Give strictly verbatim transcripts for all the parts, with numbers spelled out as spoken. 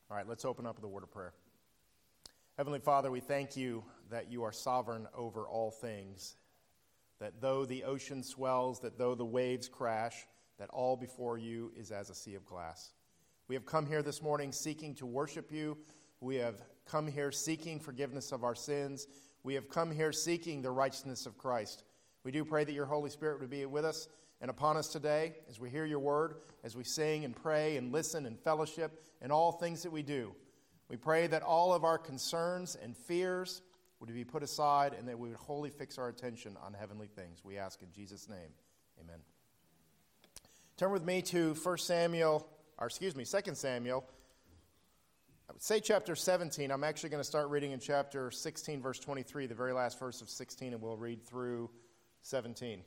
All right, let's open up with a word of prayer. Heavenly Father, we thank you that you are sovereign over all things, that though the ocean swells, that though the waves crash, that all before you is as a sea of glass. We have come here this morning seeking to worship you. We have come here seeking forgiveness of our sins. We have come here seeking the righteousness of Christ. We do pray that your Holy Spirit would be with us and upon us today as we hear your word, as we sing and pray and listen and fellowship and all things that we do. We pray that all of our concerns and fears would be put aside and that we would wholly fix our attention on heavenly things. We ask in Jesus' name, amen. Turn with me to First Samuel, or excuse me, Second Samuel. I would say chapter seventeen. I'm actually going to start reading in chapter sixteen, verse twenty-three, the very last verse of sixteen, and we'll read through seventeen.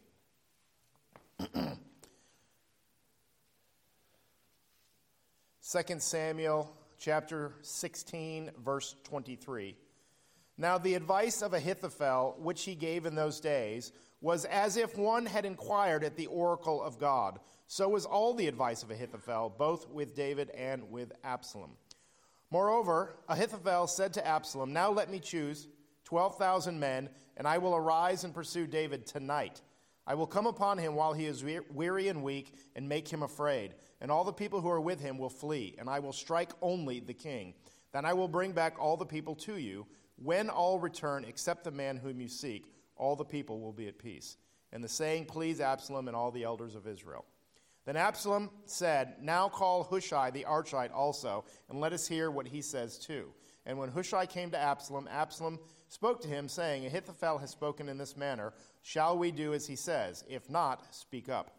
Second Samuel chapter sixteen, verse twenty-three. Now the advice of Ahithophel, which he gave in those days, was as if one had inquired at the oracle of God. So was all the advice of Ahithophel, both with David and with Absalom. Moreover, Ahithophel said to Absalom, "Now let me choose twelve thousand men, and I will arise and pursue David tonight. I will come upon him while he is weary and weak and make him afraid. And all the people who are with him will flee, and I will strike only the king. Then I will bring back all the people to you. When all return except the man whom you seek, all the people will be at peace." And the saying pleased Absalom and all the elders of Israel. Then Absalom said, "Now call Hushai the Archite also, and let us hear what he says too." And when Hushai came to Absalom, Absalom spoke to him, saying, "Ahithophel has spoken in this manner. Shall we do as he says? If not, speak up."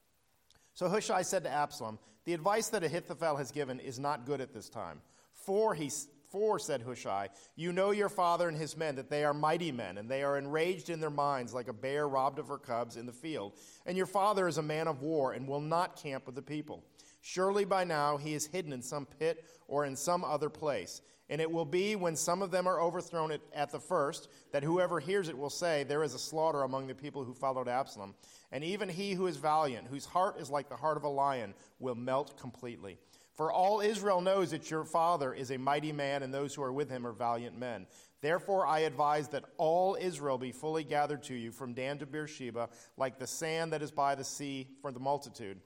So Hushai said to Absalom, "The advice that Ahithophel has given is not good at this time. For, he, for, said Hushai, "you know your father and his men, that they are mighty men, and they are enraged in their minds like a bear robbed of her cubs in the field. And your father is a man of war and will not camp with the people. Surely by now he is hidden in some pit or in some other place. And it will be when some of them are overthrown at, at the first, that whoever hears it will say, 'There is a slaughter among the people who followed Absalom.' And even he who is valiant, whose heart is like the heart of a lion, will melt completely. For all Israel knows that your father is a mighty man, and those who are with him are valiant men. Therefore I advise that all Israel be fully gathered to you from Dan to Beersheba, like the sand that is by the sea for the multitude,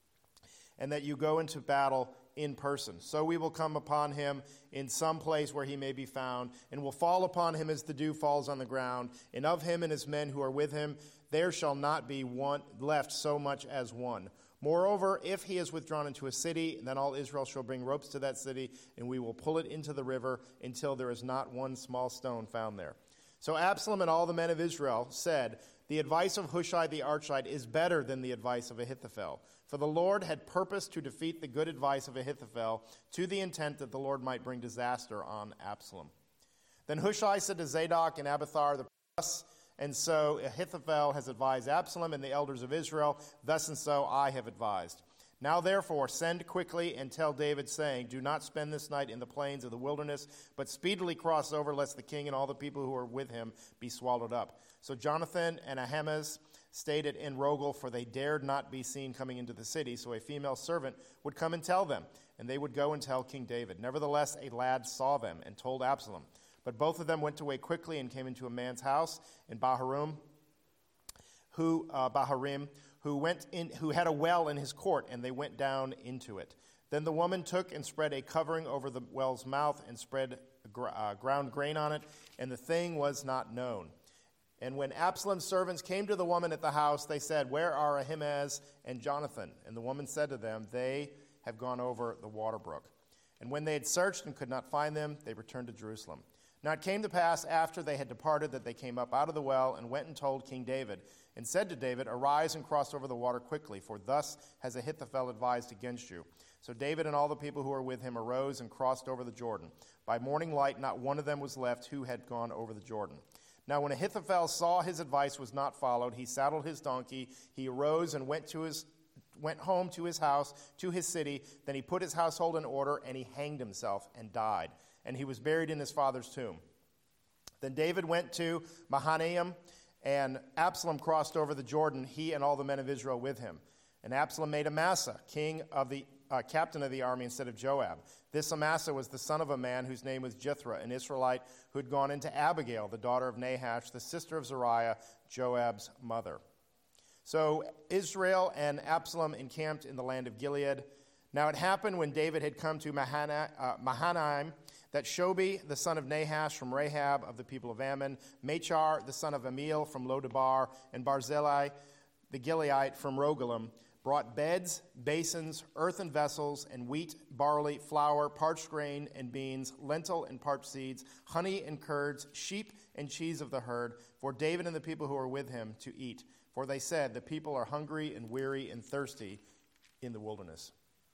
and that you go into battle in person. So we will come upon him in some place where he may be found, and will fall upon him as the dew falls on the ground. And of him and his men who are with him, there shall not be one left so much as one. Moreover, if he is withdrawn into a city, then all Israel shall bring ropes to that city, and we will pull it into the river until there is not one small stone found there." So Absalom and all the men of Israel said, "The advice of Hushai the Archite is better than the advice of Ahithophel. For the Lord had purposed to defeat the good advice of Ahithophel, to the intent that the Lord might bring disaster on Absalom." Then Hushai said to Zadok and Abiathar the priests, "And so Ahithophel has advised Absalom and the elders of Israel, thus and so I have advised. Now therefore send quickly and tell David, saying, 'Do not spend this night in the plains of the wilderness, but speedily cross over, lest the king and all the people who are with him be swallowed up.' So Jonathan and Ahimaaz stayed at En-Rogel, for they dared not be seen coming into the city, so a female servant would come and tell them, and they would go and tell King David. Nevertheless a lad saw them and told Absalom. But both of them went away quickly and came into a man's house in Bahurim, who uh, Bahurim, who went in, who had a well in his court, and they went down into it. Then the woman took and spread a covering over the well's mouth and spread gr- uh, ground grain on it, and the thing was not known. And when Absalom's servants came to the woman at the house, they said, 'Where are Ahimaaz and Jonathan?' And the woman said to them, 'They have gone over the water brook.' And when they had searched and could not find them, they returned to Jerusalem. Now it came to pass after they had departed that they came up out of the well and went and told King David, and said to David, 'Arise and cross over the water quickly, for thus has Ahithophel advised against you.' So David and all the people who were with him arose and crossed over the Jordan. By morning light not one of them was left who had gone over the Jordan. Now when Ahithophel saw his advice was not followed, he saddled his donkey, he arose and went to his went home to his house, to his city. Then he put his household in order, and he hanged himself and died. And he was buried in his father's tomb. Then David went to Mahanaim, and Absalom crossed over the Jordan, he and all the men of Israel with him. And Absalom made Amasa king of the uh, captain of the army instead of Joab. This Amasa was the son of a man whose name was Jithra, an Israelite who had gone into Abigail, the daughter of Nahash, the sister of Zeruiah, Joab's mother. So Israel and Absalom encamped in the land of Gilead. Now it happened when David had come to Mahana, uh, Mahanaim that Shobi, the son of Nahash from Rahab of the people of Ammon, Machar, the son of Amiel from Lodabar, and Barzillai, the Gileadite from Rogelim, brought beds, basins, earthen vessels, and wheat, barley, flour, parched grain and beans, lentil and parched seeds, honey and curds, sheep and cheese of the herd, for David and the people who were with him to eat. For they said, the people are hungry and weary and thirsty in the wilderness.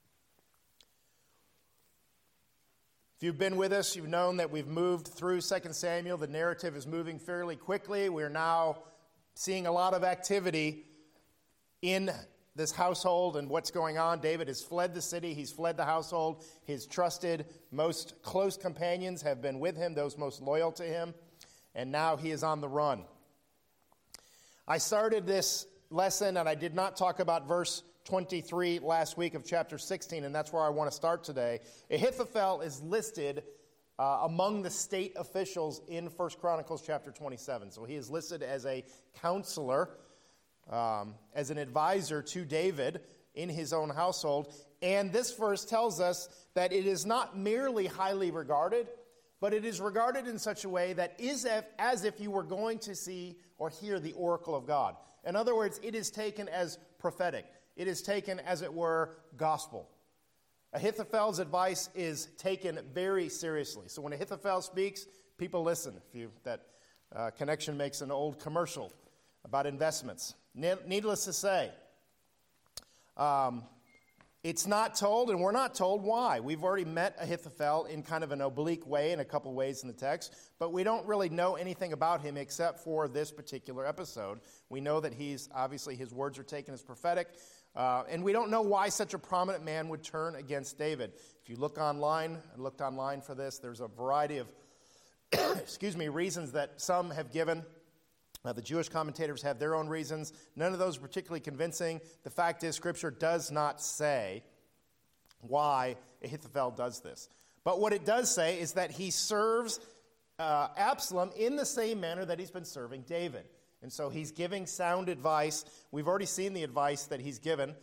If you've been with us, you've known that we've moved through Second Samuel. The narrative is moving fairly quickly. We're now seeing a lot of activity in this household and what's going on. David has fled the city. He's fled the household. His trusted, most close companions have been with him, those most loyal to him. And now he is on the run. I started this lesson, and I did not talk about verse twenty-three last week of chapter sixteen, and that's where I want to start today. Ahithophel is listed uh, among the state officials in First Chronicles chapter twenty-seven. So he is listed as a counselor, um, as an advisor to David in his own household. And this verse tells us that it is not merely highly regarded, but it is regarded in such a way that is as if you were going to see or hear the oracle of God. In other words, it is taken as prophetic. It is taken, as it were, gospel. Ahithophel's advice is taken very seriously. So when Ahithophel speaks, people listen. If you, that uh, connection makes an old commercial about investments. Ne- needless to say, um, it's not told, and we're not told why. We've already met Ahithophel in kind of an oblique way in a couple ways in the text, but we don't really know anything about him except for this particular episode. We know that he's, obviously, his words are taken as prophetic, uh, and we don't know why such a prominent man would turn against David. If you look online, I looked online for this, there's a variety of, excuse me, reasons that some have given. Now, the Jewish commentators have their own reasons. None of those are particularly convincing. The fact is, Scripture does not say why Ahithophel does this. But what it does say is that he serves uh, Absalom in the same manner that he's been serving David. And so he's giving sound advice. We've already seen the advice that he's given,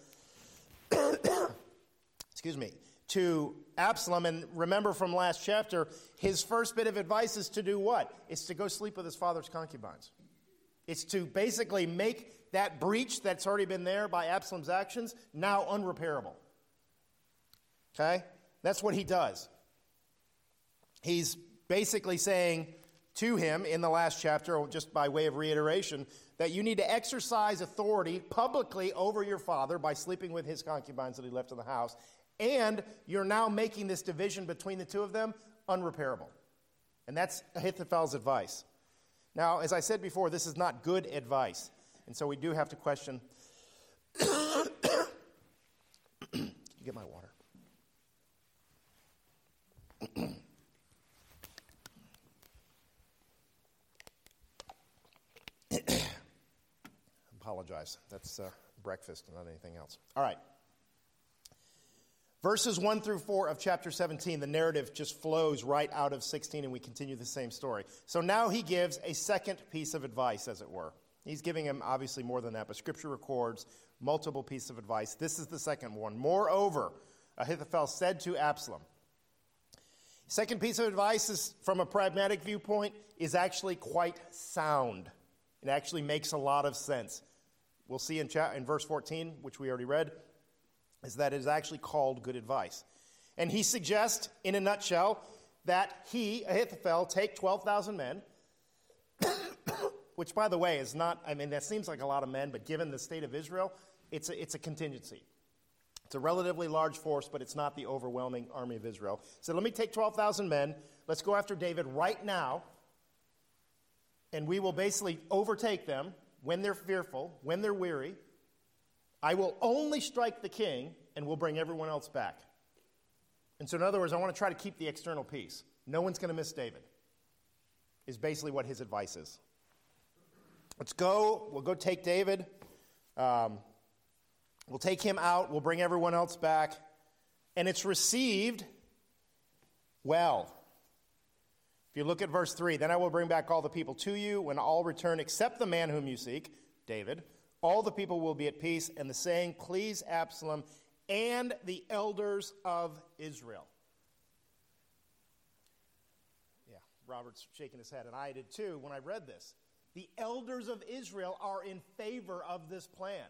excuse me, to Absalom. And remember from last chapter, his first bit of advice is to do what? It's to go sleep with his father's concubines. It's to basically make that breach that's already been there by Absalom's actions now unrepairable. Okay? That's what he does. He's basically saying to him in the last chapter, or just by way of reiteration, that you need to exercise authority publicly over your father by sleeping with his concubines that he left in the house, and you're now making this division between the two of them unrepairable. And that's Ahithophel's advice. Now, as I said before, this is not good advice. And so we do have to question. Can you get my water? Apologize. That's uh, breakfast and not anything else. All right. Verses one through four of chapter seventeen, the narrative just flows right out of sixteen, and we continue the same story. So now he gives a second piece of advice, as it were. He's giving him obviously more than that, but Scripture records multiple pieces of advice. This is the second one. Moreover, Ahithophel said to Absalom. Second piece of advice is, from a pragmatic viewpoint, is actually quite sound. It actually makes a lot of sense. We'll see in, cha- in verse fourteen, which we already read, is that it is actually called good advice. And he suggests, in a nutshell, that he, Ahithophel, take twelve thousand men, which, by the way, is not, I mean, that seems like a lot of men, but given the state of Israel, it's a, it's a contingency. It's a relatively large force, but it's not the overwhelming army of Israel. So let me take twelve thousand men. Let's go after David right now, and we will basically overtake them when they're fearful, when they're weary. I will only strike the king, and we'll bring everyone else back. And so in other words, I want to try to keep the external peace. No one's going to miss David, is basically what his advice is. Let's go. We'll go take David. Um, we'll take him out. We'll bring everyone else back. and it's received well. If you look at verse three, then I will bring back all the people to you when all return except the man whom you seek, David. All the people will be at peace, and the saying pleased Absalom and the elders of Israel. Yeah, Robert's shaking his head, and I did too when I read this. The elders of Israel are in favor of this plan.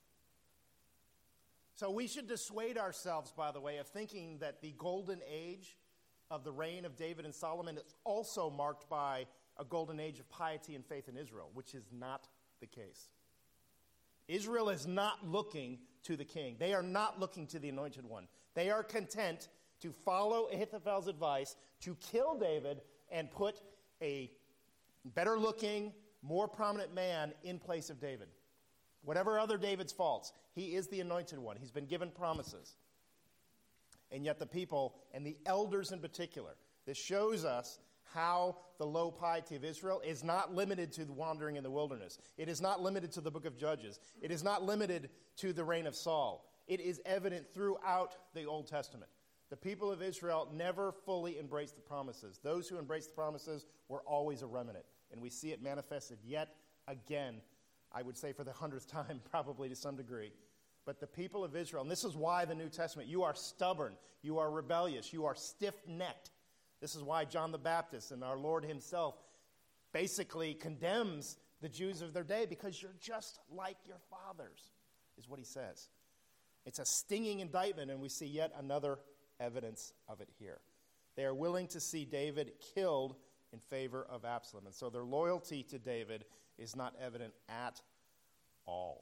So we should dissuade ourselves, by the way, of thinking that the golden age of the reign of David and Solomon is also marked by a golden age of piety and faith in Israel, which is not the case. Israel is not looking to the king. They are not looking to the anointed one. They are content to follow Ahithophel's advice to kill David and put a better looking, more prominent man in place of David. Whatever other David's faults, he is the anointed one. He's been given promises. And yet the people, and the elders in particular, this shows us how the low piety of Israel is not limited to the wandering in the wilderness. It is not limited to the book of Judges. It is not limited to the reign of Saul. It is evident throughout the Old Testament. The people of Israel never fully embraced the promises. Those who embraced the promises were always a remnant. And we see it manifested yet again, I would say for the hundredth time, probably to some degree. But the people of Israel, and this is why the New Testament, you are stubborn, you are rebellious, you are stiff-necked. This is why John the Baptist and our Lord himself basically condemns the Jews of their day, because you're just like your fathers, is what he says. It's a stinging indictment, and we see yet another evidence of it here. They are willing to see David killed in favor of Absalom, and so their loyalty to David is not evident at all.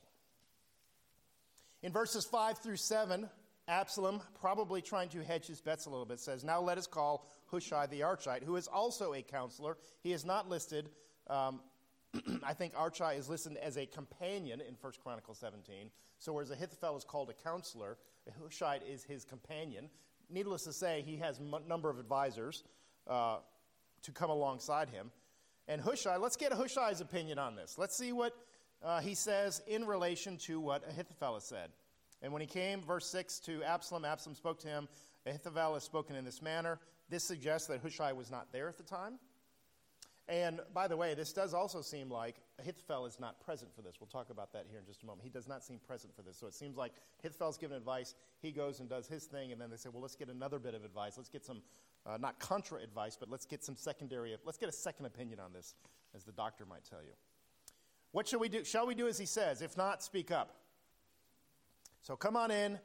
In verses five through seven, Absalom, probably trying to hedge his bets a little bit, says, now let us call Hushai the Archite, who is also a counselor. He is not listed. Um, I think Archite is listed as a companion in First Chronicles seventeen. So whereas Ahithophel is called a counselor, Hushai is his companion. Needless to say, he has a number of advisors uh, to come alongside him. And Hushai, let's get Hushai's opinion on this. Let's see what uh, he says in relation to what Ahithophel has said. And when he came, verse six, to Absalom, Absalom spoke to him, Ahithophel has spoken in this manner. This suggests that Hushai was not there at the time. And by the way, this does also seem like Ahithophel is not present for this. We'll talk about that here in just a moment. He does not seem present for this. So it seems like Ahithophel's given advice. He goes and does his thing, and then they say, well, let's get another bit of advice. Let's get some, uh, not contra advice, but let's get some secondary, let's get a second opinion on this, as the doctor might tell you. What shall we do? Shall we do as he says? If not, speak up. So come on in.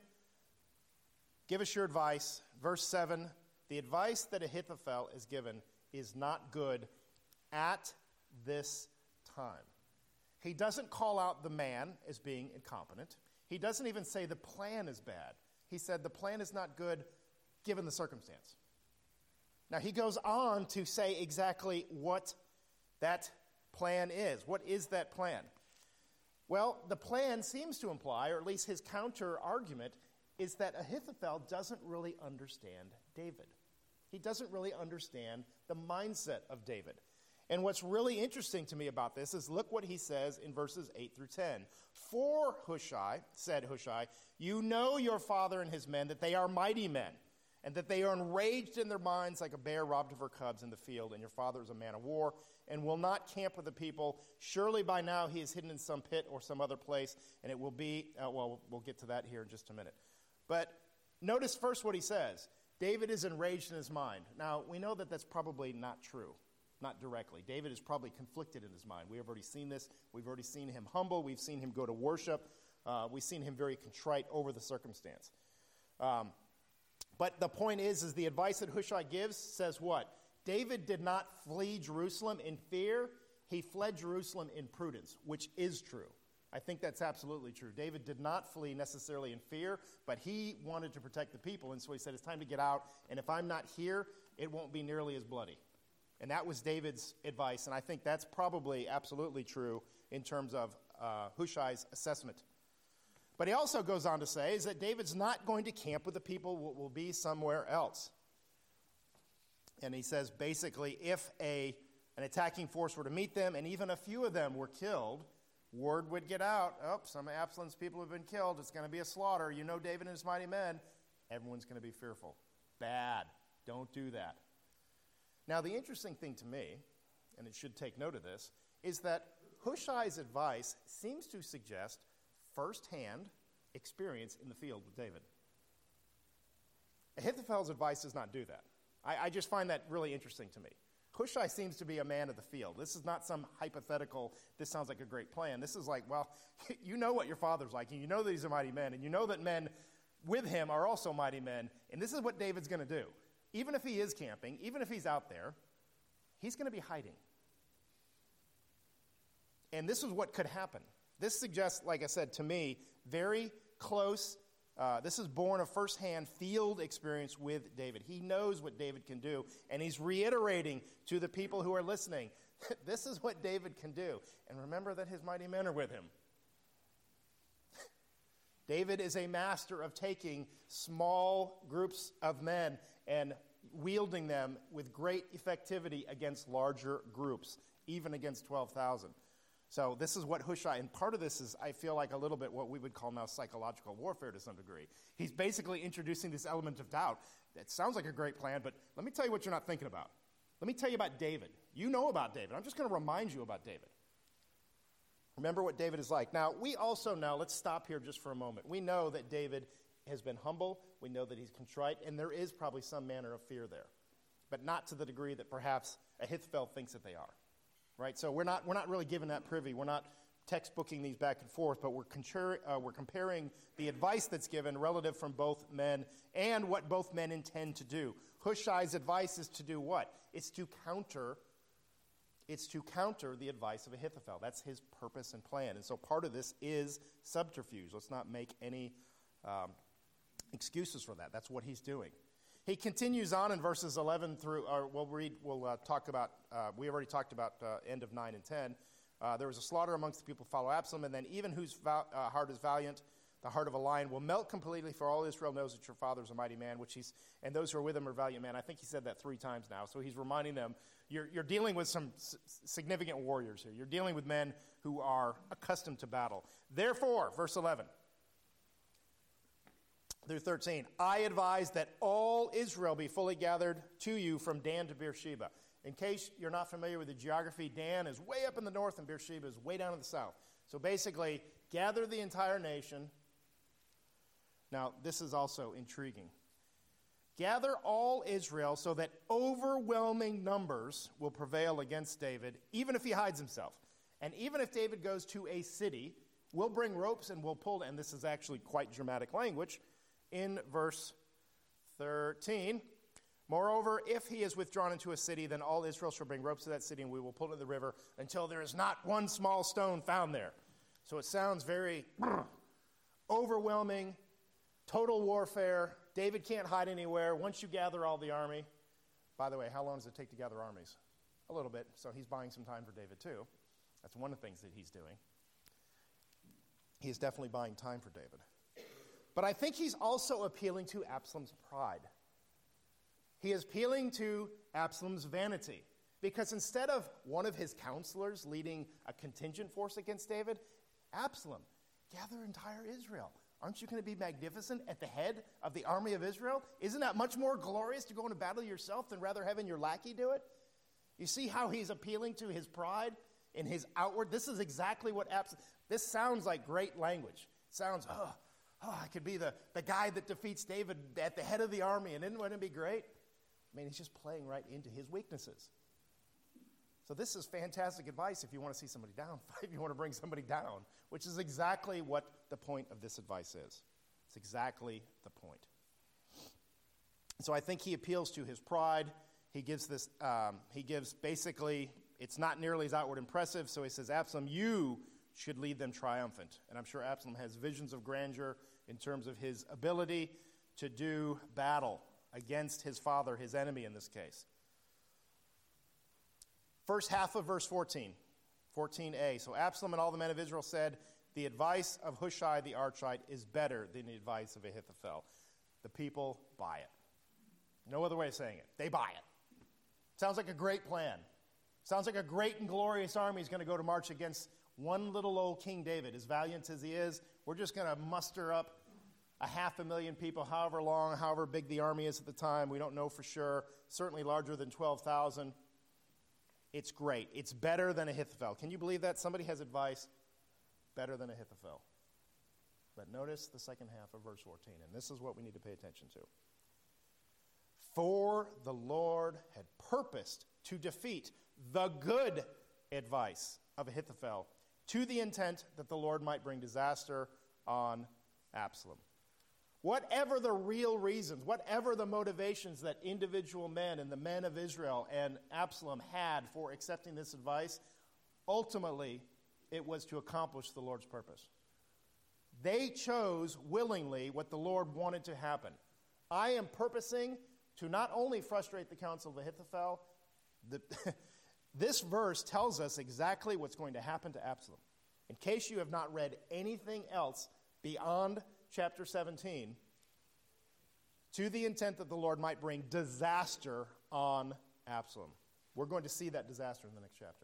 Give us your advice. Verse seven, the advice that Ahithophel is given is not good at this time. He doesn't call out the man as being incompetent. He doesn't even say the plan is bad. He said the plan is not good given the circumstance. Now he goes on to say exactly what that plan is. What is that plan? Well, the plan seems to imply, or at least his counter-argument, is that Ahithophel doesn't really understand David. He doesn't really understand the mindset of David. And what's really interesting to me about this is look what he says in verses eight through ten. For Hushai, said Hushai, you know your father and his men, that they are mighty men, and that they are enraged in their minds like a bear robbed of her cubs in the field, and your father is a man of war, and will not camp with the people. Surely by now he is hidden in some pit or some other place, and it will be, uh, well, we'll get to that here in just a minute. But notice first what he says. David is enraged in his mind. Now, we know that that's probably not true, not directly. David is probably conflicted in his mind. We have already seen this. We've already seen him humble. We've seen him go to worship. Uh, we've seen him very contrite over the circumstance. Um, but the point is, is the advice that Hushai gives says what? David did not flee Jerusalem in fear. He fled Jerusalem in prudence, which is true. I think that's absolutely true. David did not flee necessarily in fear, but he wanted to protect the people, and so he said, it's time to get out, and if I'm not here, it won't be nearly as bloody. And that was David's advice, and I think that's probably absolutely true in terms of uh, Hushai's assessment. But he also goes on to say is that David's not going to camp with the people, will, will be somewhere else. And he says basically if a an attacking force were to meet them, and even a few of them were killed, word would get out, oh, some of Absalom's people have been killed, it's going to be a slaughter, you know David and his mighty men, Everyone's going to be fearful. Bad. Don't do that. Now, the interesting thing to me, and it should take note of this, is that Hushai's advice seems to suggest firsthand experience in the field with David. Ahithophel's advice does not do that. I, I just find that really interesting to me. Hushai seems to be a man of the field. This is not some hypothetical, this sounds like a great plan. This is like, well, you know what your father's like, and you know that he's a mighty man, and you know that men with him are also mighty men, and this is what David's going to do. Even if he is camping, even if he's out there, he's going to be hiding. And this is what could happen. This suggests, like I said, to me, very close. Uh, this is born of firsthand field experience with David. He knows what David can do, and he's reiterating to the people who are listening, this is what David can do. And remember that his mighty men are with him. David is a master of taking small groups of men and wielding them with great effectivity against larger groups, even against twelve thousand. So this is what Hushai, and part of this is, I feel like, a little bit what we would call now psychological warfare to some degree. He's basically introducing this element of doubt. It sounds like a great plan, but let me tell you what you're not thinking about. Let me tell you about David. You know about David. I'm just going to remind you about David. Remember what David is like. Now, we also know, let's stop here just for a moment. We know that David has been humble. We know that he's contrite, and there is probably some manner of fear there, but not to the degree that perhaps Ahithophel thinks that they are. Right, so we're not we're not really given that privy. We're not textbooking these back and forth, but we're contrari- uh, we're comparing the advice that's given relative from both men and what both men intend to do. Hushai's advice is to do what? It's to counter. It's to counter the advice of Ahithophel. That's his purpose and plan. And so part of this is subterfuge. Let's not make any um, excuses for that. That's what he's doing. He continues on in verses eleven through, or we'll read, we'll uh, talk about, uh, we already talked about uh, end of nine and ten. Uh, there was a slaughter amongst the people who follow Absalom, and then even whose val- uh, heart is valiant, the heart of a lion will melt completely, for all Israel knows that your father is a mighty man, which he's, and those who are with him are valiant men. I think he said that three times now. So he's reminding them, you're, you're dealing with some s- significant warriors here. You're dealing with men who are accustomed to battle. Therefore, verse eleven. Through thirteen, I advise that all Israel be fully gathered to you from Dan to Beersheba. In case you're not familiar with the geography, Dan is way up in the north and Beersheba is way down in the south. So basically, gather the entire nation. Now, this is also intriguing. Gather all Israel so that overwhelming numbers will prevail against David, even if he hides himself. And even if David goes to a city, we'll bring ropes and we'll pull, and this is actually quite dramatic language, in verse thirteen. Moreover, if he is withdrawn into a city, then all Israel shall bring ropes to that city, and we will pull to the river until there is not one small stone found there. So it sounds very overwhelming, total warfare. David can't hide anywhere. Once you gather all the army, by the way, how long does it take to gather armies? A little bit. So he's buying some time for David too. That's one of the things that he's doing. He is definitely buying time for David. But I think he's also appealing to Absalom's pride. He is appealing to Absalom's vanity. Because instead of one of his counselors leading a contingent force against David, Absalom, gather entire Israel. Aren't you going to be magnificent at the head of the army of Israel? Isn't that much more glorious to go into battle yourself than rather having your lackey do it? You see how he's appealing to his pride in his outward? This is exactly what Absalom... This sounds like great language. It sounds, oh, oh, I could be the, the guy that defeats David at the head of the army, and wouldn't it be great? I mean, he's just playing right into his weaknesses. So this is fantastic advice if you want to see somebody down, if you want to bring somebody down, which is exactly what the point of this advice is. It's exactly the point. So I think he appeals to his pride. He gives this, um, he gives basically, it's not nearly as outward impressive, so he says, Absalom, you should lead them triumphant. And I'm sure Absalom has visions of grandeur in terms of his ability to do battle against his father, his enemy in this case. First half of verse fourteen, fourteen a. So Absalom and all the men of Israel said, the advice of Hushai the Archite is better than the advice of Ahithophel. The people buy it. No other way of saying it. They buy it. Sounds like a great plan. Sounds like a great and glorious army is going to go to march against one little old King David. As valiant as he is, we're just going to muster up a half a million people, however long, however big the army is at the time. We don't know for sure. Certainly larger than twelve thousand. It's great. It's better than Ahithophel. Can you believe that? Somebody has advice better than Ahithophel. But notice the second half of verse fourteen, and this is what we need to pay attention to. For the Lord had purposed to defeat the good advice of Ahithophel, to the intent that the Lord might bring disaster on Absalom. Whatever the real reasons, whatever the motivations that individual men and the men of Israel and Absalom had for accepting this advice, ultimately it was to accomplish the Lord's purpose. They chose willingly what the Lord wanted to happen. I am purposing to not only frustrate the counsel of Ahithophel, the, this verse tells us exactly what's going to happen to Absalom. In case you have not read anything else beyond chapter seventeen, to the intent that the Lord might bring disaster on Absalom. We're going to see that disaster in the next chapter.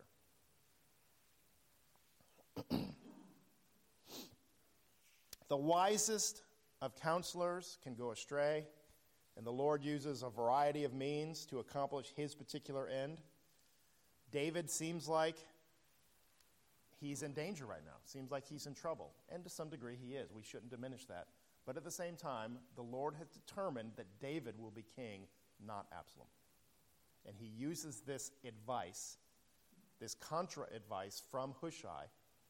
The wisest of counselors can go astray, and the Lord uses a variety of means to accomplish his particular end. David seems like he's in danger right now. Seems like he's in trouble. And to some degree he is. We shouldn't diminish that. But at the same time, the Lord has determined that David will be king, not Absalom. And he uses this advice, this contra-advice from Hushai,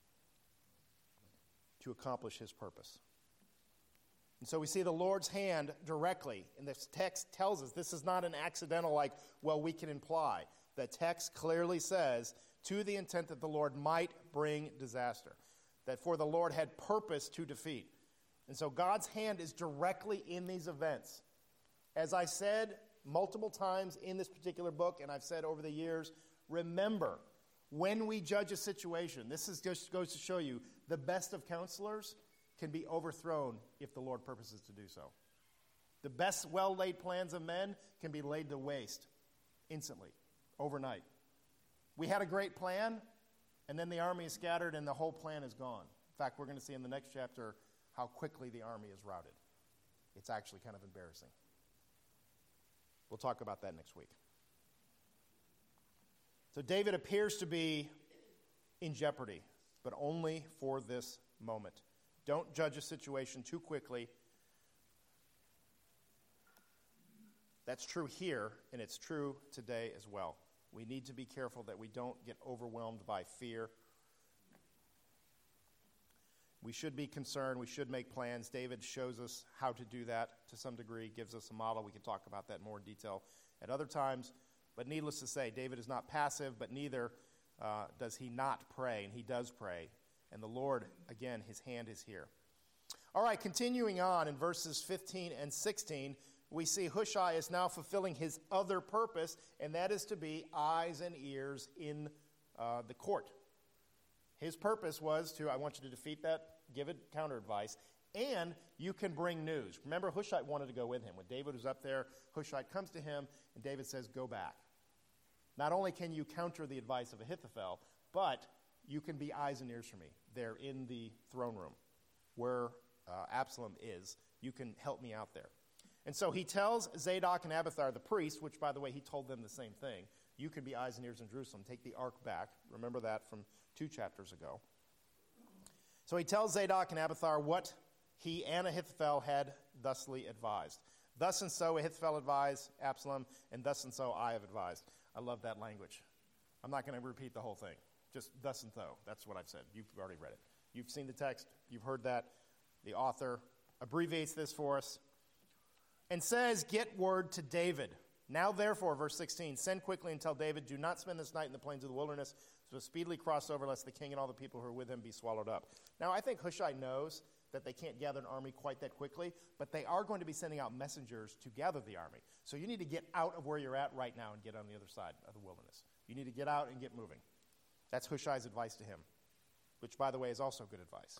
to accomplish his purpose. And so we see the Lord's hand directly. And this text tells us this is not an accidental, like, well, we can imply. The text clearly says, to the intent that the Lord might bring disaster. That for the Lord had purpose to defeat. And so God's hand is directly in these events. As I said multiple times in this particular book, and I've said over the years, remember, when we judge a situation, this is just goes to show you, the best of counselors can be overthrown if the Lord purposes to do so. The best well-laid plans of men can be laid to waste instantly, overnight. We had a great plan, and then the army is scattered and the whole plan is gone. In fact, we're going to see in the next chapter how quickly the army is routed. It's actually kind of embarrassing. We'll talk about that next week. So David appears to be in jeopardy, but only for this moment. Don't judge a situation too quickly. That's true here, and it's true today as well. We need to be careful that we don't get overwhelmed by fear. We should be concerned. We should make plans. David shows us how to do that to some degree, gives us a model. We can talk about that in more detail at other times. But needless to say, David is not passive, but neither uh, does he not pray, and he does pray. And the Lord, again, his hand is here. All right, continuing on in verses fifteen and sixteen, we see Hushai is now fulfilling his other purpose, and that is to be eyes and ears in uh, the court. His purpose was to, I want you to defeat that, give it counter advice, and you can bring news. Remember, Hushai wanted to go with him. When David was up there, Hushai comes to him, and David says, go back. Not only can you counter the advice of Ahithophel, but you can be eyes and ears for me. They're in the throne room where uh, Absalom is. You can help me out there. And so he tells Zadok and Abiathar, the priest, which, by the way, he told them the same thing. You can be eyes and ears in Jerusalem. Take the ark back. Remember that from two chapters ago. So he tells Zadok and Abiathar what he and Ahithophel had thusly advised. Thus and so Ahithophel advised Absalom, and thus and so I have advised. I love that language. I'm not going to repeat the whole thing. Just thus and so. That's what I've said. You've already read it. You've seen the text. You've heard that. The author abbreviates this for us and says, get word to David. Now, therefore, verse sixteen, send quickly and tell David, do not spend this night in the plains of the wilderness, so speedily cross over, lest the king and all the people who are with him be swallowed up. Now, I think Hushai knows that they can't gather an army quite that quickly, but they are going to be sending out messengers to gather the army. So you need to get out of where you're at right now and get on the other side of the wilderness. You need to get out and get moving. That's Hushai's advice to him, which, by the way, is also good advice.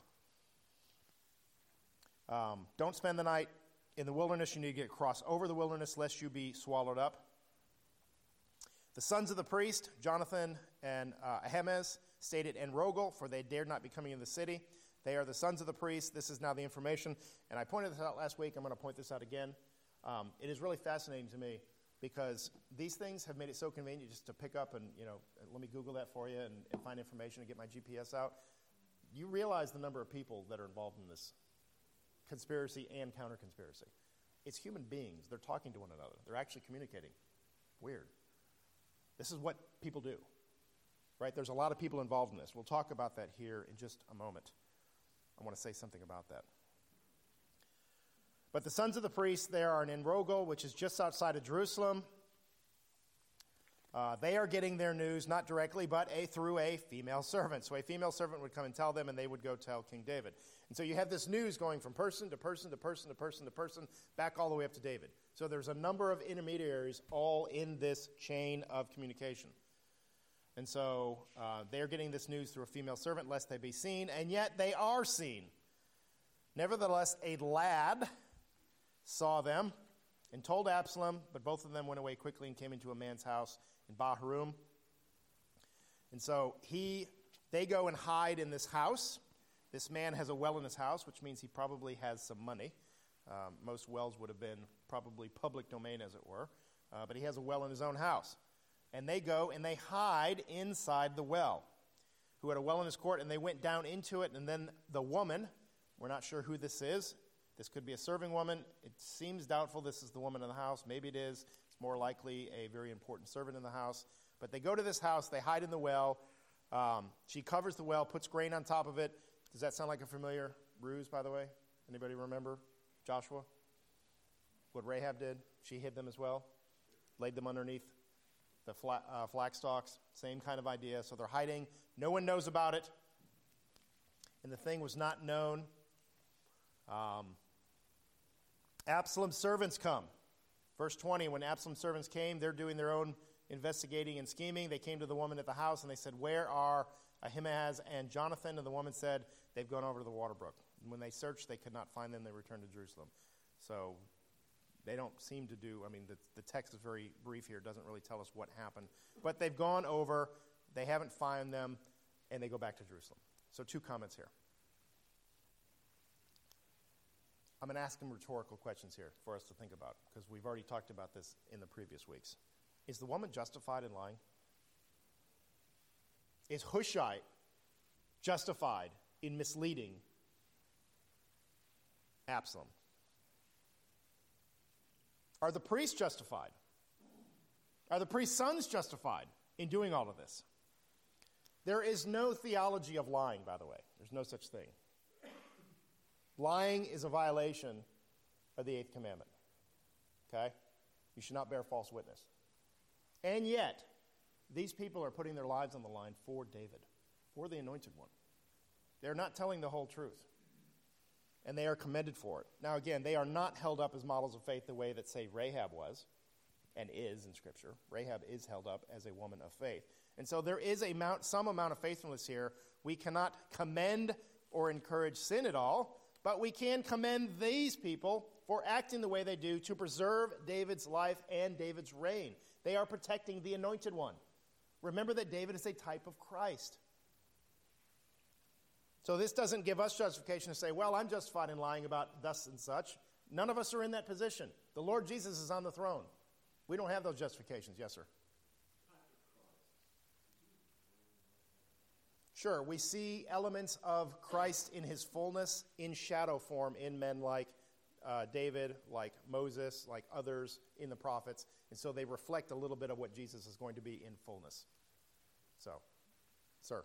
Um, don't spend the night in the wilderness. You need to get across over the wilderness, lest you be swallowed up. The sons of the priest, Jonathan and uh, Ahimaaz, stayed at En Rogel, for they dared not be coming in the city. They are the sons of the priests. This is now the information. And I pointed this out last week. I'm going to point this out again. Um, it is really fascinating to me because these things have made it so convenient just to pick up and, you know, let me Google that for you and, and find information and get my G P S out. You realize the number of people that are involved in this conspiracy and counter-conspiracy. It's human beings. They're talking to one another. They're actually communicating. Weird. This is what people do, right? There's a lot of people involved in this. We'll talk about that here in just a moment. I want to say something about that. But the sons of the priests, they are in Enrogel, which is just outside of Jerusalem. Uh, they are getting their news not directly, but a through a female servant. So a female servant would come and tell them, and they would go tell King David. And so you have this news going from person to person to person to person to person, back all the way up to David. So there's a number of intermediaries all in this chain of communication. And so uh, they're getting this news through a female servant, lest they be seen, and yet they are seen. Nevertheless, a lad saw them and told Absalom, but both of them went away quickly and came into a man's house in Bahurim. And so he, they go and hide in this house. This man has a well in his house, which means he probably has some money. Um, most wells would have been probably public domain, as it were. Uh, but he has a well in his own house. And they go and they hide inside the well, who had a well in his court, and they went down into it. And then the woman, we're not sure who this is. This could be a serving woman. It seems doubtful this is the woman in the house. Maybe it is. It's more likely a very important servant in the house. But they go to this house. They hide in the well. Um, she covers the well, puts grain on top of it. Does that sound like a familiar ruse, by the way? Anybody remember Joshua? What Rahab did? She hid them as well. Laid them underneath the fla- uh, flax stalks. Same kind of idea. So they're hiding. No one knows about it. And the thing was not known. Um, Absalom's servants come. Verse twenty, when Absalom's servants came, they're doing their own investigating and scheming. They came to the woman at the house and they said, "Where are Ahimaaz and Jonathan?" And the woman said, "They've gone over to the water brook." And when they searched, they could not find them. They returned to Jerusalem. So they don't seem to do, I mean, the, the text is very brief here. It doesn't really tell us what happened. But they've gone over, they haven't found them, and they go back to Jerusalem. So two comments here. I'm going to ask some rhetorical questions here for us to think about, because we've already talked about this in the previous weeks. Is the woman justified in lying? Is Hushai justified in misleading Absalom? Are the priests justified? Are the priest's sons justified in doing all of this? There is no theology of lying, by the way. There's no such thing. Lying is a violation of the eighth commandment. Okay? You should not bear false witness. And yet, these people are putting their lives on the line for David, for the anointed one. They're not telling the whole truth. And they are commended for it. Now again, they are not held up as models of faith the way that, say, Rahab was and is in Scripture. Rahab is held up as a woman of faith. And so there is a mount, some amount of faithfulness here. We cannot commend or encourage sin at all, but we can commend these people for acting the way they do to preserve David's life and David's reign. They are protecting the anointed one. Remember that David is a type of Christ. So this doesn't give us justification to say, well, I'm justified in lying about thus and such. None of us are in that position. The Lord Jesus is on the throne. We don't have those justifications. Yes, sir. Sure, we see elements of Christ in his fullness in shadow form in men like uh, David, like Moses, like others in the prophets. And so they reflect a little bit of what Jesus is going to be in fullness. So, sir.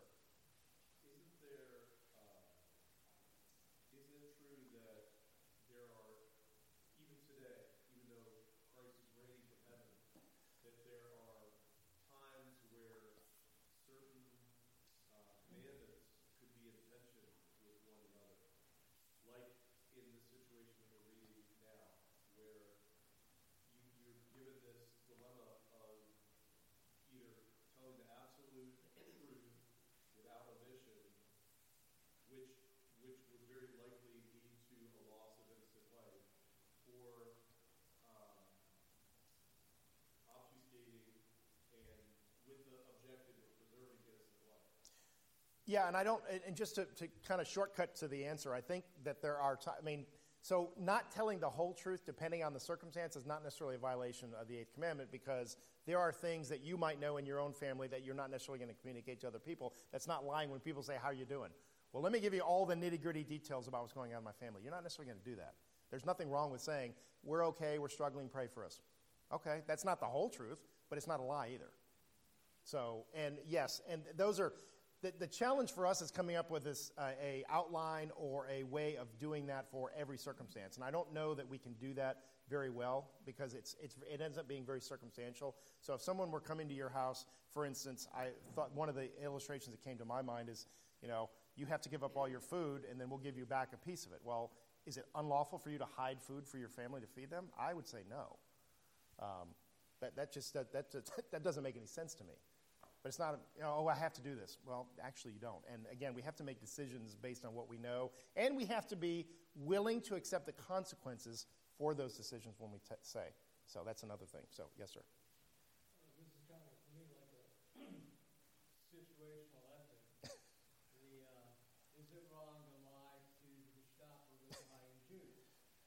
Yeah, and I don't, and just to, to kind of shortcut to the answer, I think that there are, t- I mean, so not telling the whole truth depending on the circumstance is not necessarily a violation of the Eighth Commandment, because there are things that you might know in your own family that you're not necessarily going to communicate to other people. That's not lying when people say, how are you doing? Well, let me give you all the nitty-gritty details about what's going on in my family. You're not necessarily going to do that. There's nothing wrong with saying, we're okay, we're struggling, pray for us. Okay, that's not the whole truth, but it's not a lie either. So, and yes, and those are, the, the challenge for us is coming up with this, uh, a outline or a way of doing that for every circumstance. And I don't know that we can do that very well, because it's, it's it ends up being very circumstantial. So if someone were coming to your house, for instance, I thought one of the illustrations that came to my mind is, you know, you have to give up all your food and then we'll give you back a piece of it. Well, is it unlawful for you to hide food for your family to feed them? I would say no. Um, that, that just that, that, that doesn't make any sense to me. But it's not, you know, oh, I have to do this. Well, actually, you don't. And again, we have to make decisions based on what we know. And we have to be willing to accept the consequences for those decisions when we t- say. So that's another thing. So, yes, sir. Uh, this is kind of, to me, like a situational ethic. the, uh, is it wrong to lie to the shop or the lying Jews?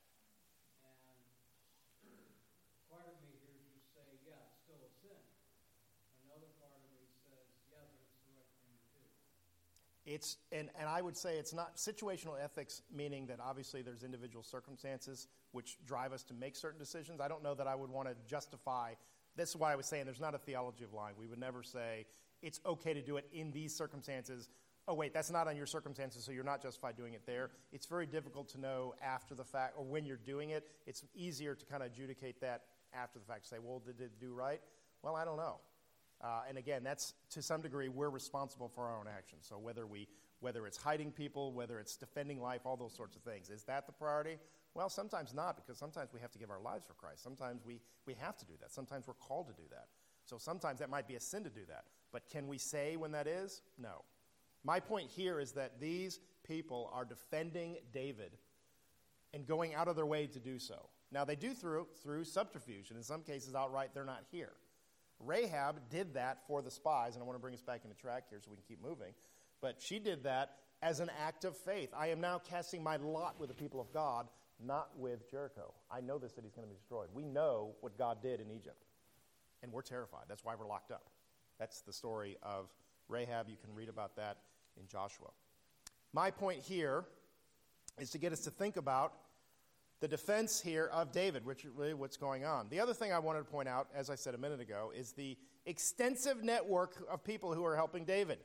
And part of me hears you say, yeah, it's still a sin. Another part of me says, yeah, but it's the right thing to do. It's and, and I would say it's not situational ethics, meaning that obviously there's individual circumstances which drive us to make certain decisions. I don't know that I would want to justify. This is why I was saying there's not a theology of lying. We would never say it's okay to do it in these circumstances. Oh, wait, that's not on your circumstances, so you're not justified doing it there. It's very difficult to know after the fact, or when you're doing it. It's easier to kind of adjudicate that after the fact. Say, well, did it do right? Well, I don't know. Uh, and again, that's, to some degree, we're responsible for our own actions. So whether we, whether it's hiding people, whether it's defending life, all those sorts of things. Is that the priority? Well, sometimes not, because sometimes we have to give our lives for Christ. Sometimes we, we have to do that. Sometimes we're called to do that. So sometimes that might be a sin to do that. But can we say when that is? No. My point here is that these people are defending David and going out of their way to do so. Now, they do through, through subterfuge, and in some cases outright they're not here. Rahab did that for the spies, and I want to bring us back into track here so we can keep moving. But she did that as an act of faith. I am now casting my lot with the people of God, not with Jericho. I know this city's going to be destroyed. We know what God did in Egypt, and we're terrified. That's why we're locked up. That's the story of Rahab. You can read about that in Joshua. My point here is to get us to think about the defense here of David, which is really what's going on. The other thing I wanted to point out, as I said a minute ago, is the extensive network of people who are helping David.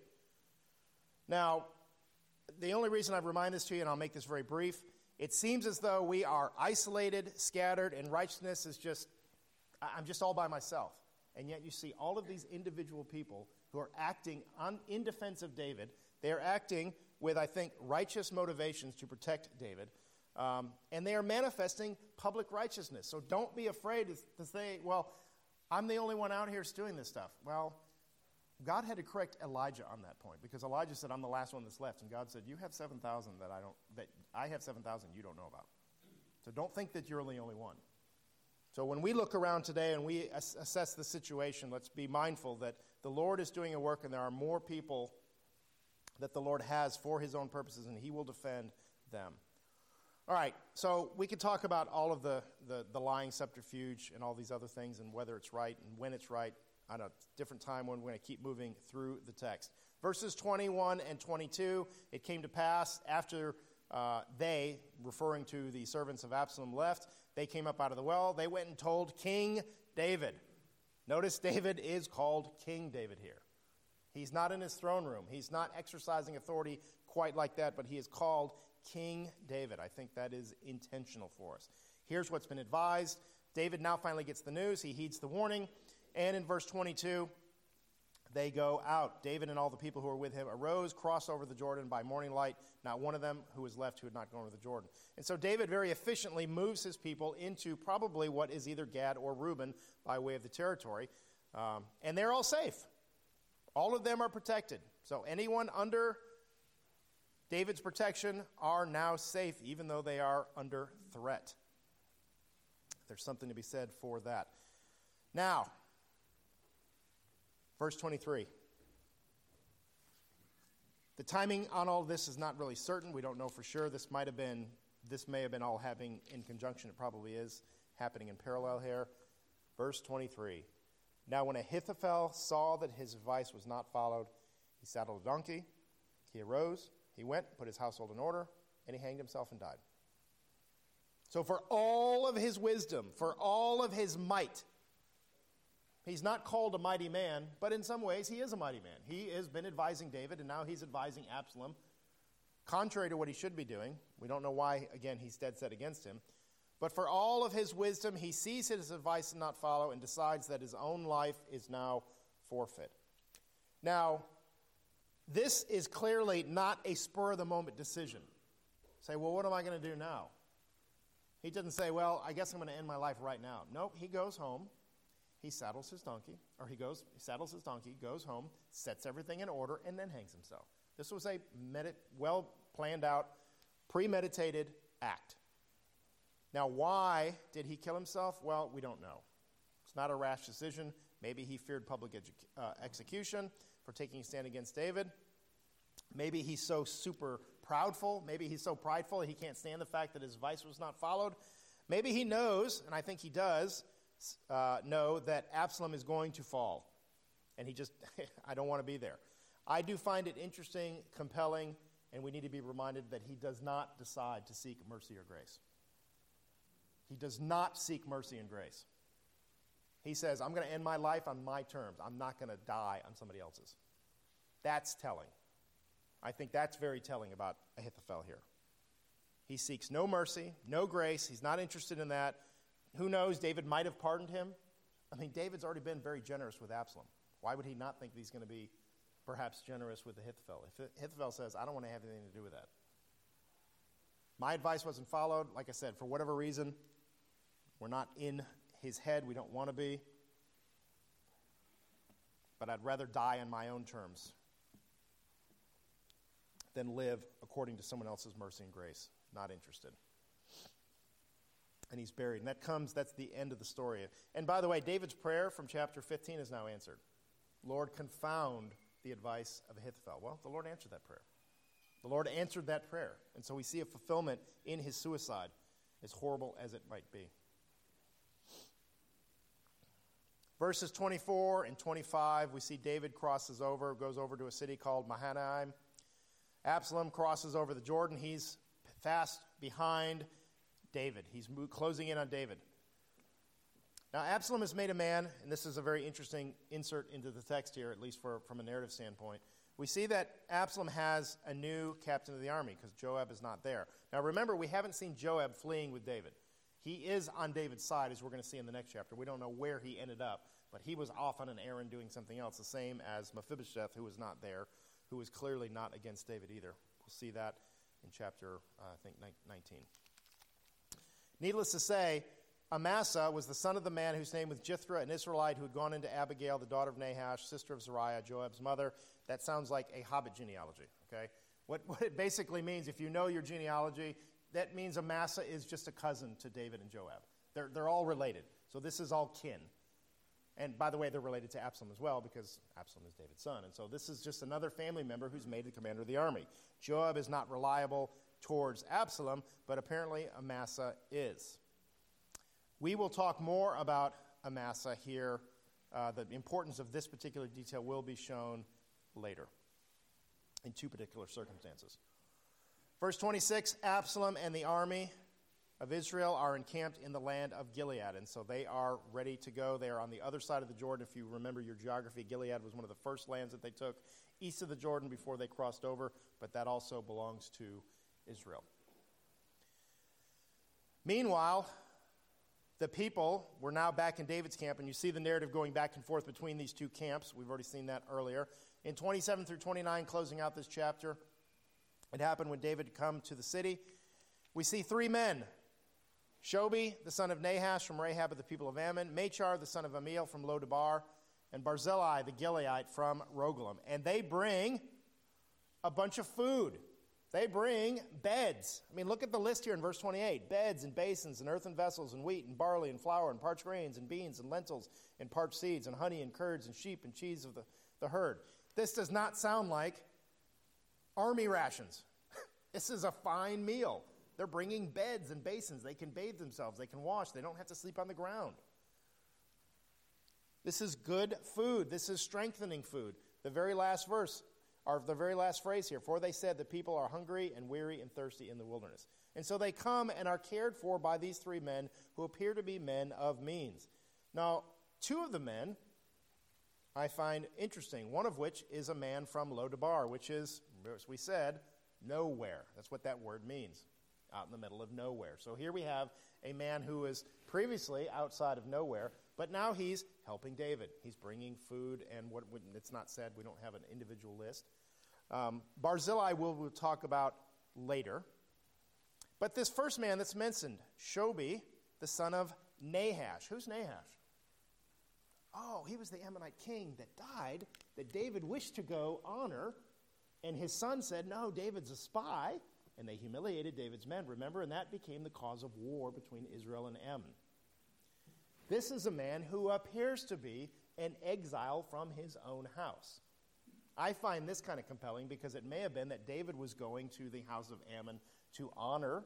Now, the only reason I remind this to you, and I'll make this very brief, it seems as though we are isolated, scattered, and righteousness is just, I'm just all by myself. And yet you see all of these individual people who are acting on, in defense of David. They are acting with, I think, righteous motivations to protect David. Um, and they are manifesting public righteousness. So don't be afraid to, to say, well, I'm the only one out here doing this stuff. Well, God had to correct Elijah on that point, because Elijah said, I'm the last one that's left. And God said, you have seven thousand that I don't, that I have seven thousand you don't know about. So don't think that you're the only one. So when we look around today and we ass- assess the situation, let's be mindful that the Lord is doing a work and there are more people that the Lord has for his own purposes, and he will defend them. All right, so we could talk about all of the, the, the lying subterfuge and all these other things and whether it's right and when it's right on a different time when we're going to keep moving through the text. Verses twenty-one and twenty-two, it came to pass after uh, they, referring to the servants of Absalom, left, they came up out of the well. They went and told King David. Notice David is called King David here. He's not in his throne room. He's not exercising authority quite like that, but he is called King David. I think that is intentional for us. Here's what's been advised. David now finally gets the news. He heeds the warning. And in verse twenty-two, they go out. David and all the people who were with him arose, crossed over the Jordan by morning light. Not one of them who was left who had not gone over the Jordan. And so David very efficiently moves his people into probably what is either Gad or Reuben by way of the territory. Um, and they're all safe. All of them are protected. So anyone under David's protection are now safe, even though they are under threat. There's something to be said for that. Now, verse twenty-three. The timing on all this is not really certain. We don't know for sure. This might have been, this may have been all happening in conjunction. It probably is happening in parallel here. Verse twenty-three. Now when Ahithophel saw that his advice was not followed, he saddled a donkey. He arose, he went, put his household in order, and he hanged himself and died. So for all of his wisdom, for all of his might, he's not called a mighty man, but in some ways he is a mighty man. He has been advising David, and now he's advising Absalom, contrary to what he should be doing. We don't know why, again, he's dead set against him. But for all of his wisdom, he sees his advice and not follow and decides that his own life is now forfeit. Now, this is clearly not a spur-of-the-moment decision. Say, well, what am I going to do now? He doesn't say, well, I guess I'm going to end my life right now. Nope, he goes home. He saddles his donkey, or he goes, he saddles his donkey, goes home, sets everything in order, and then hangs himself. This was a medit- well-planned out, premeditated act. Now, why did he kill himself? Well, we don't know. It's not a rash decision. Maybe he feared public edu- uh, execution for taking a stand against David. Maybe he's so super proudful. Maybe he's so prideful he can't stand the fact that his advice was not followed. Maybe he knows, and I think he does, uh, know that Absalom is going to fall. And he just, I don't want to be there. I do find it interesting, compelling, and we need to be reminded that he does not decide to seek mercy or grace. He does not seek mercy and grace. He says, I'm going to end my life on my terms. I'm not going to die on somebody else's. That's telling. I think that's very telling about Ahithophel here. He seeks no mercy, no grace. He's not interested in that. Who knows? David might have pardoned him. I mean, David's already been very generous with Absalom. Why would he not think that he's going to be perhaps generous with Ahithophel? If Ahithophel says, I don't want to have anything to do with that. My advice wasn't followed. Like I said, for whatever reason, we're not in his head. We don't want to be. But I'd rather die on my own terms than live according to someone else's mercy and grace. Not interested. And he's buried. And that comes, that's the end of the story. And by the way, David's prayer from chapter fifteen is now answered. Lord, confound the advice of Ahithophel. Well, the Lord answered that prayer. The Lord answered that prayer. And so we see a fulfillment in his suicide, as horrible as it might be. Verses twenty-four and twenty-five, we see David crosses over, goes over to a city called Mahanaim. Absalom crosses over the Jordan. He's fast behind David. He's closing in on David. Now, Absalom has made a man, and this is a very interesting insert into the text here, at least for, from a narrative standpoint. We see that Absalom has a new captain of the army because Joab is not there. Now, remember, we haven't seen Joab fleeing with David. He is on David's side, as we're going to see in the next chapter. We don't know where he ended up, but he was off on an errand doing something else, the same as Mephibosheth, who was not there, who was clearly not against David either. We'll see that in chapter, uh, I think, nineteen. Needless to say, Amasa was the son of the man whose name was Jithra, an Israelite who had gone into Abigail, the daughter of Nahash, sister of Zeruiah, Joab's mother. That sounds like a hobbit genealogy, okay? What, what it basically means, if you know your genealogy, that means Amasa is just a cousin to David and Joab. They're, they're all related. So this is all kin. And by the way, they're related to Absalom as well because Absalom is David's son. And so this is just another family member who's made the commander of the army. Joab is not reliable towards Absalom, but apparently Amasa is. We will talk more about Amasa here. Uh, the importance of this particular detail will be shown later in two particular circumstances. Verse twenty-six, Absalom and the army of Israel are encamped in the land of Gilead, and so they are ready to go. They are on the other side of the Jordan. If you remember your geography, Gilead was one of the first lands that they took east of the Jordan before they crossed over, but that also belongs to Israel. Meanwhile, the people were now back in David's camp, and you see the narrative going back and forth between these two camps. We've already seen that earlier. In twenty-seven through twenty-nine, closing out this chapter, it happened when David had come to the city. We see three men. Shobi, the son of Nahash from Rahab of the people of Ammon, Machar, the son of Amiel from Lo-debar, and Barzillai, the Gileadite from Rogelim. And they bring a bunch of food. They bring beds. I mean, look at the list here in verse twenty-eight. Beds and basins and earthen vessels and wheat and barley and flour and parched grains and beans and lentils and parched seeds and honey and curds and sheep and cheese of the, the herd. This does not sound like army rations. This is a fine meal. They're bringing beds and basins. They can bathe themselves. They can wash. They don't have to sleep on the ground. This is good food. This is strengthening food. The very last verse, or the very last phrase here, for they said the people are hungry and weary and thirsty in the wilderness. And so they come and are cared for by these three men who appear to be men of means. Now, two of the men I find interesting, one of which is a man from Lodabar, which is, as we said, nowhere. That's what that word means, out in the middle of nowhere. So here we have a man who is previously outside of nowhere, but now he's helping David. He's bringing food, and what it's not said, we don't have an individual list. Um, Barzillai we'll, we'll talk about later. But this first man that's mentioned, Shobi, the son of Nahash. Who's Nahash? Oh, he was the Ammonite king that died, that David wished to go honor, and his son said, no, David's a spy, and they humiliated David's men, remember? And that became the cause of war between Israel and Ammon. This is a man who appears to be an exile from his own house. I find this kind of compelling because it may have been that David was going to the house of Ammon to honor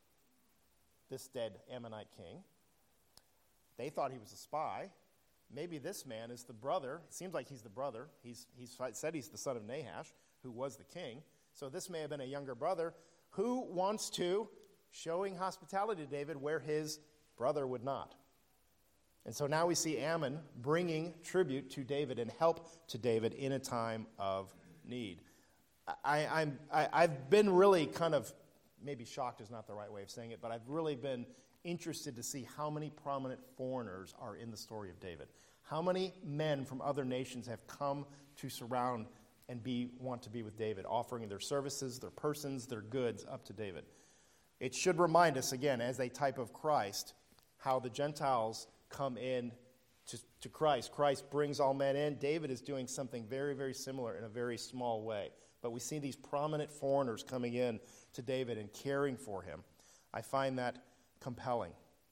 this dead Ammonite king. They thought he was a spy. Maybe this man is the brother. It seems like he's the brother. He's, he's said he's the son of Nahash, who was the king. So this may have been a younger brother who wants to, showing hospitality to David where his brother would not. And so now we see Ammon bringing tribute to David and help to David in a time of need. I, I'm, I, I've been really kind of, maybe shocked is not the right way of saying it, but I've really been interested to see how many prominent foreigners are in the story of David. How many men from other nations have come to surround and be want to be with David, offering their services, their persons, their goods up to David. It should remind us, again, as a type of Christ, how the Gentiles come in to, to Christ. Christ brings all men in. David is doing something very, very similar in a very small way. But we see these prominent foreigners coming in to David and caring for him. I find that compelling.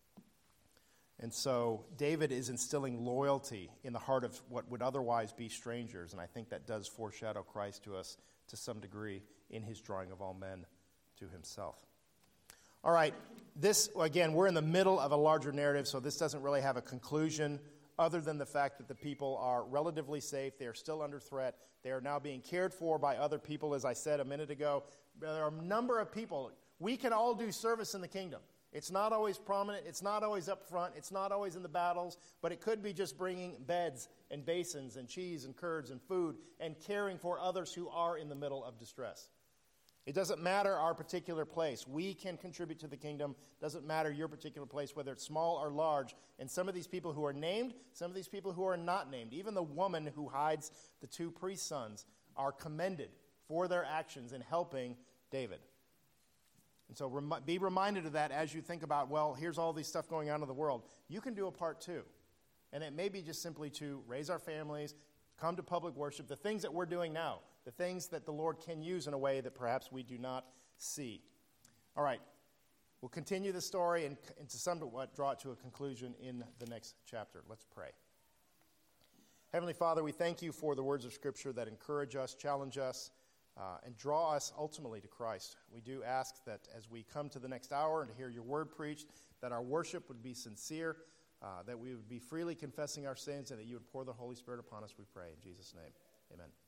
And so David is instilling loyalty in the heart of what would otherwise be strangers, and I think that does foreshadow Christ to us to some degree in his drawing of all men to himself. All right, this, again, we're in the middle of a larger narrative, so this doesn't really have a conclusion other than the fact that the people are relatively safe. They are still under threat. They are now being cared for by other people, as I said a minute ago. There are a number of people. We can all do service in the kingdom. It's not always prominent. It's not always up front. It's not always in the battles. But it could be just bringing beds and basins and cheese and curds and food and caring for others who are in the middle of distress. It doesn't matter our particular place. We can contribute to the kingdom. It doesn't matter your particular place, whether it's small or large. And some of these people who are named, some of these people who are not named, even the woman who hides the two priest sons, are commended for their actions in helping David. And so rem- be reminded of that as you think about, well, here's all this stuff going on in the world. You can do a part too. And it may be just simply to raise our families, come to public worship, the things that we're doing now, the things that the Lord can use in a way that perhaps we do not see. All right, we'll continue the story and, and to somewhat draw it to a conclusion in the next chapter. Let's pray. Heavenly Father, we thank you for the words of Scripture that encourage us, challenge us, Uh, and draw us ultimately to Christ. We do ask that as we come to the next hour and to hear your word preached, that our worship would be sincere, uh, that we would be freely confessing our sins, and that you would pour the Holy Spirit upon us, we pray. In Jesus' name, amen.